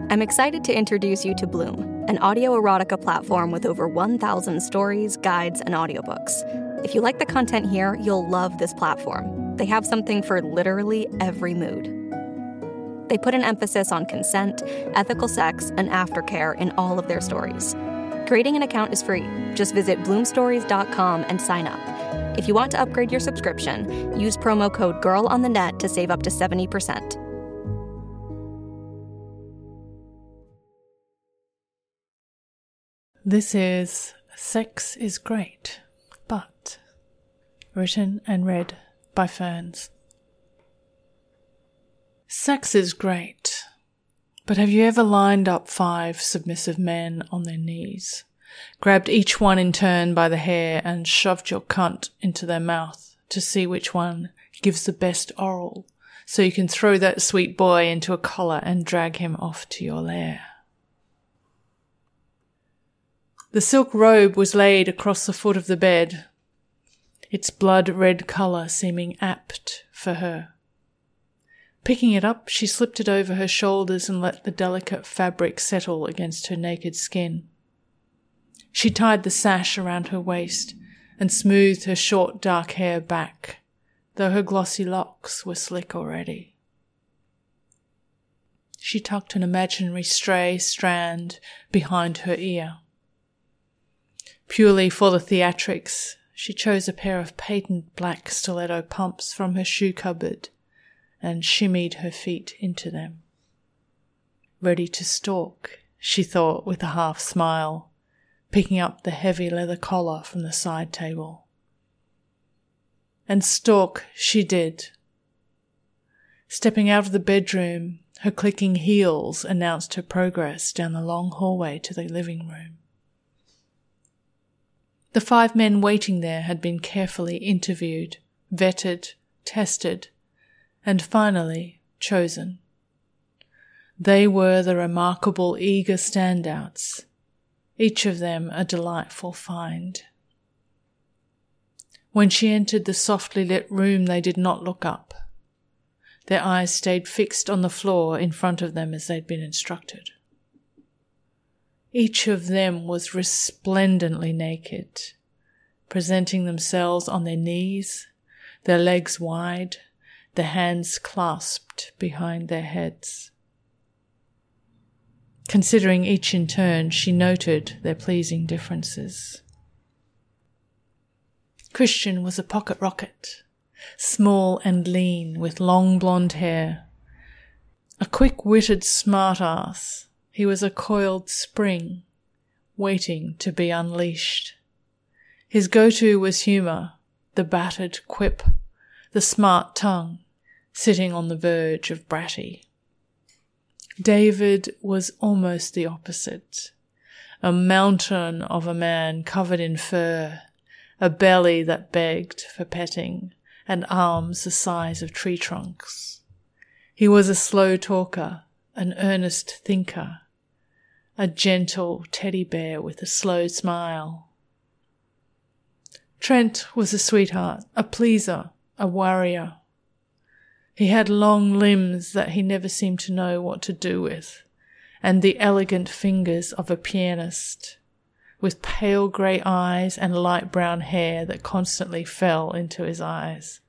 I'm excited to introduce you to Bloom, an audio erotica platform with over 1,000 stories, guides, and audiobooks. If you like the content here, you'll love this platform. They have something for literally every mood. They put an emphasis on consent, ethical sex, and aftercare in all of their stories. Creating an account is free. Just visit bloomstories.com and sign up. If you want to upgrade your subscription, use promo code GIRLONTHENET to save up to 70%. This is Sex is Great, But, written and read by Ferns. Sex is great, but have you ever lined up 5 submissive men on their knees, grabbed each one in turn by the hair and shoved your cunt into their mouth to see which one gives the best oral, so you can throw that sweet boy into a collar and drag him off to your lair? The silk robe was laid across the foot of the bed, its blood-red colour seeming apt for her. Picking it up, she slipped it over her shoulders and let the delicate fabric settle against her naked skin. She tied the sash around her waist and smoothed her short dark hair back, though her glossy locks were slick already. She tucked an imaginary stray strand behind her ear. Purely for the theatrics, she chose a pair of patent black stiletto pumps from her shoe cupboard and shimmied her feet into them. Ready to stalk, she thought with a half smile, picking up the heavy leather collar from the side table. And stalk she did. Stepping out of the bedroom, her clicking heels announced her progress down the long hallway to the living room. The 5 men waiting there had been carefully interviewed, vetted, tested, and finally chosen. They were the remarkable eager standouts, each of them a delightful find. When she entered the softly lit room, they did not look up. Their eyes stayed fixed on the floor in front of them as they'd been instructed. Each of them was resplendently naked, presenting themselves on their knees, their legs wide, their hands clasped behind their heads. Considering each in turn, she noted their pleasing differences. Christian was a pocket rocket, small and lean with long blonde hair. A quick-witted smart-ass, he was a coiled spring, waiting to be unleashed. His go-to was humour, the battered quip, the smart tongue, sitting on the verge of bratty. David was almost the opposite, a mountain of a man covered in fur, a belly that begged for petting, and arms the size of tree trunks. He was a slow talker, an earnest thinker, a gentle teddy bear with a slow smile. Trent was a sweetheart, a pleaser, a warrior. He had long limbs that he never seemed to know what to do with, and the elegant fingers of a pianist, with pale grey eyes and light brown hair that constantly fell into his eyes.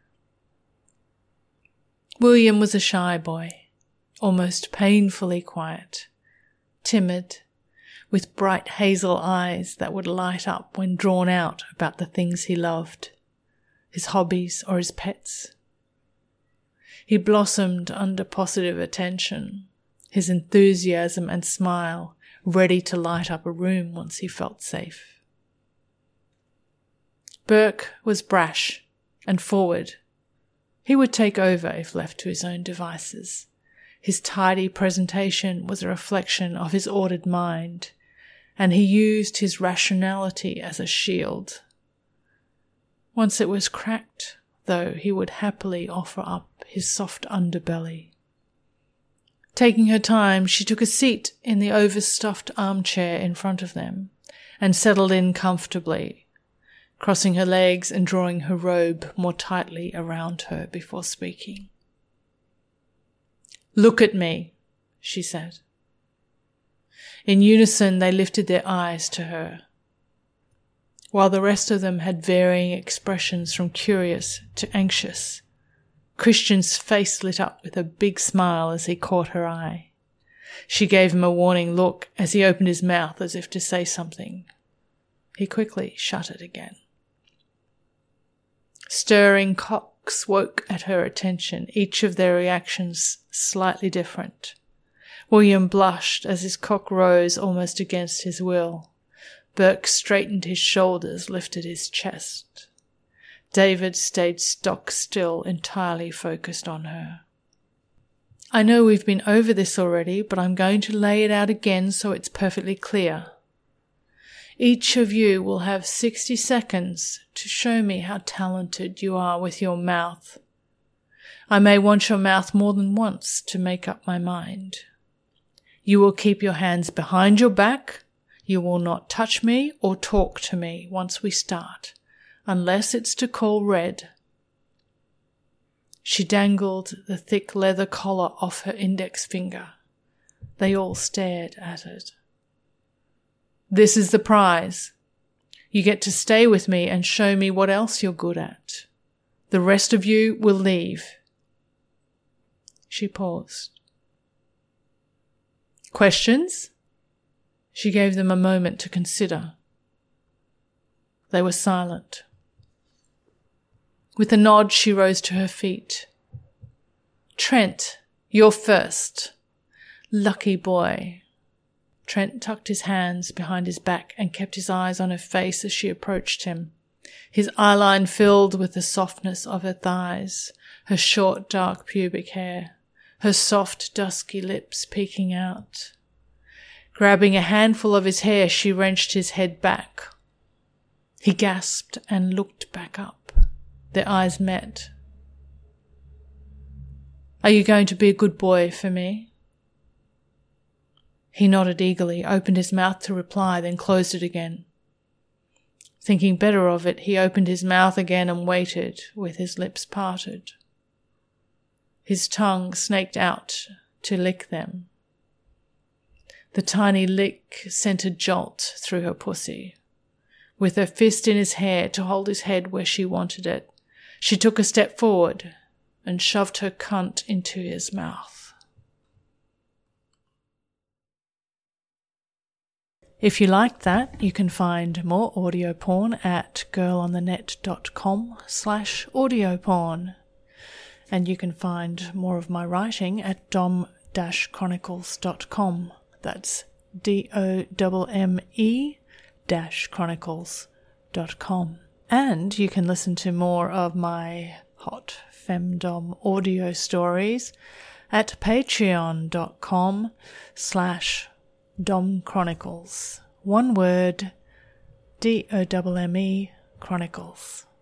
William was a shy boy, almost painfully quiet, timid, with bright hazel eyes that would light up when drawn out about the things he loved, his hobbies or his pets. He blossomed under positive attention, his enthusiasm and smile ready to light up a room once he felt safe. Burke was brash and forward. He would take over if left to his own devices. His tidy presentation was a reflection of his ordered mind, and he used his rationality as a shield. Once it was cracked, though, he would happily offer up his soft underbelly. Taking her time, she took a seat in the overstuffed armchair in front of them and settled in comfortably, crossing her legs and drawing her robe more tightly around her before speaking. "Look at me," she said. In unison, they lifted their eyes to her, while the rest of them had varying expressions from curious to anxious. Christian's face lit up with a big smile as he caught her eye. She gave him a warning look as he opened his mouth as if to say something. He quickly shut it again. Stirring cocks woke at her attention, each of their reactions slightly different. William blushed as his cock rose almost against his will. Burke straightened his shoulders, lifted his chest. David stayed stock still, entirely focused on her. I know we've been over this already, but I'm going to lay it out again so it's perfectly clear. Each of you will have 60 seconds to show me how talented you are with your mouth. I may want your mouth more than once to make up my mind. You will keep your hands behind your back. You will not touch me or talk to me once we start, unless it's to call red. She dangled the thick leather collar off her index finger. They all stared at it. This is the prize. You get to stay with me and show me what else you're good at. The rest of you will leave. She paused. Questions? She gave them a moment to consider. They were silent. With a nod, she rose to her feet. Trent, you're first. Lucky boy. Trent tucked his hands behind his back and kept his eyes on her face as she approached him. His eyeline filled with the softness of her thighs, her short, dark pubic hair, her soft, dusky lips peeking out. Grabbing a handful of his hair, she wrenched his head back. He gasped and looked back up. Their eyes met. Are you going to be a good boy for me? He nodded eagerly, opened his mouth to reply, then closed it again. Thinking better of it, he opened his mouth again and waited, with his lips parted. His tongue snaked out to lick them. The tiny lick sent a jolt through her pussy. With her fist in his hair to hold his head where she wanted it, she took a step forward and shoved her cunt into his mouth. If you liked that, you can find more audio porn at girlonthenet.com/audioporn. And you can find more of my writing at dom-chronicles.com. That's DOMME-chronicles.com. And you can listen to more of my hot femdom audio stories at patreon.com/domchronicles. One word, DOMME Chronicles.